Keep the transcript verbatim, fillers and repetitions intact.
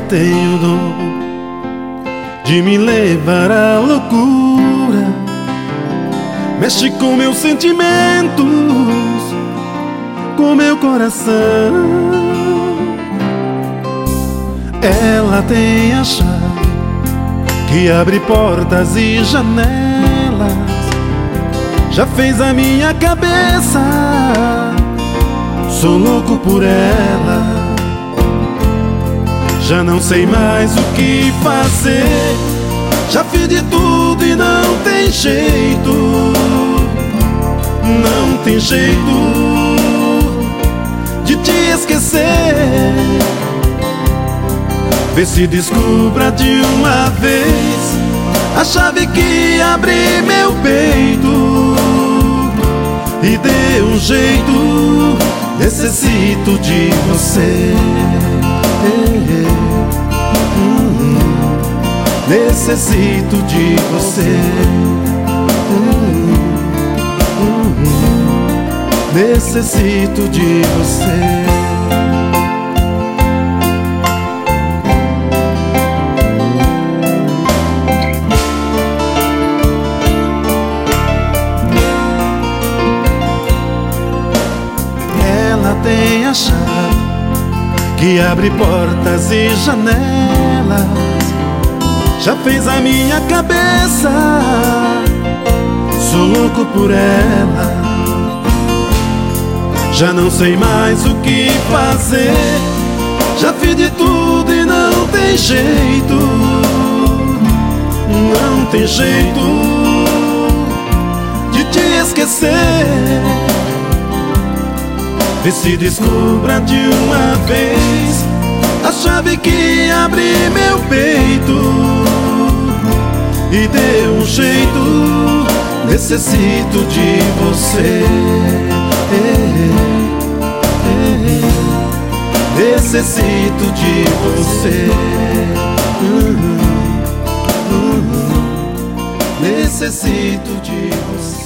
tem o dom de me levar à loucura, mexe com meus sentimentos, com meu coração. Ela tem a chave que abre portas e janelas, já fez a minha cabeça, sou louco por ela. Já não sei mais o que fazer, já fiz de tudo e não tem jeito, não tem jeito de te esquecer. Vê se descubra de uma vez a chave que abre meu peito e dê um jeito, necessito de você. Necessito de você. Necessito de você. Ela tem a chave que abre portas e janelas, já fez a minha cabeça, sou louco por ela. Já não sei mais o que fazer, já fiz de tudo e não tem jeito, não tem jeito de te esquecer. Vê se descubra de uma vez a chave que abre meu peito e dê um jeito, necessito de você. Necessito de você. Necessito de você.